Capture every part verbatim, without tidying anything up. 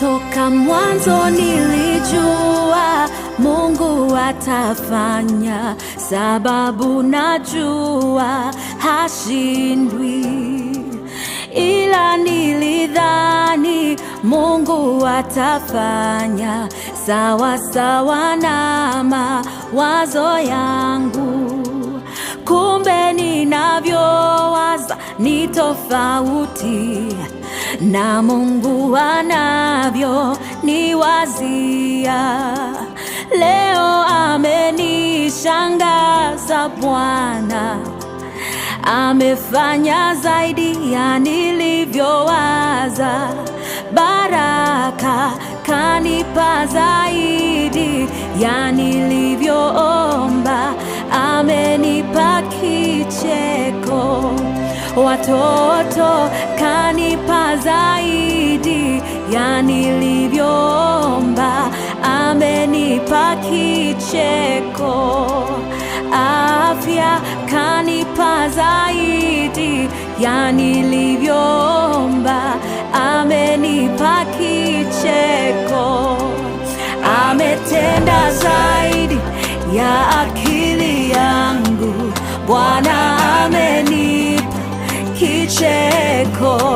Toka mwanzo nilijua Mungu atafanya, sababu najua hashindwi. Ila nilidhani Mungu atafanya sawa sawa na mawazo yangu, kumbe ninavyowaza ni tofauti na Mungu anavyo niwazia. Leo amenishangaza Bwana, amefanya zaidi ya nilivyowaza. Baraka kanipa zaidi ya nilivyoomba, amenipa kicheko. Watoto kanipa zaidi ya nilivyoomba, amenipa kicheko. Afya kanipa zaidi ya nilivyoomba, amenipa kicheko. Ametenda zaidi ya akili yangu, Bwana amenipa kicheko.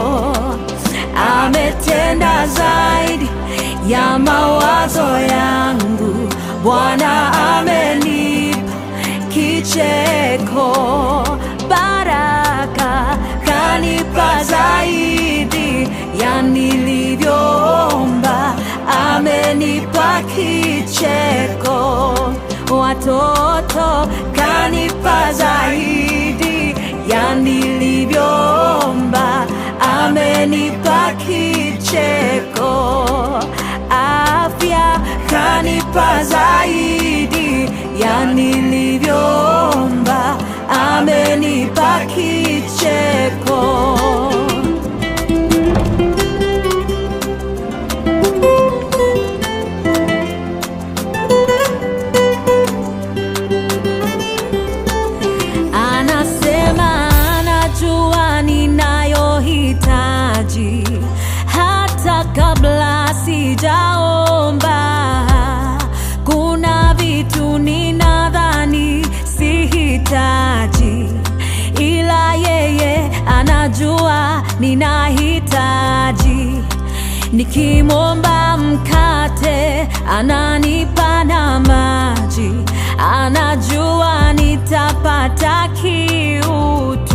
Ametenda zaidi ya mawazo yangu, Bwana amenipa kicheko. Baraka kanipa zaidi ya nilivyoomba, amenipa kicheko. Watoto kanipa zaidi ya nilivyoomba, amenipa kicheko. Afya kanipa zaidi ya nilivyoomba, amenipa kicheko. Anasema anajua ninayohitaji hata kabla sijaomba. Kuna vitu ninadhani sihitaji, ila yeye anajua ninahitaji. Nikimwomba mkate ananipa na maji, anajua nitapata kiu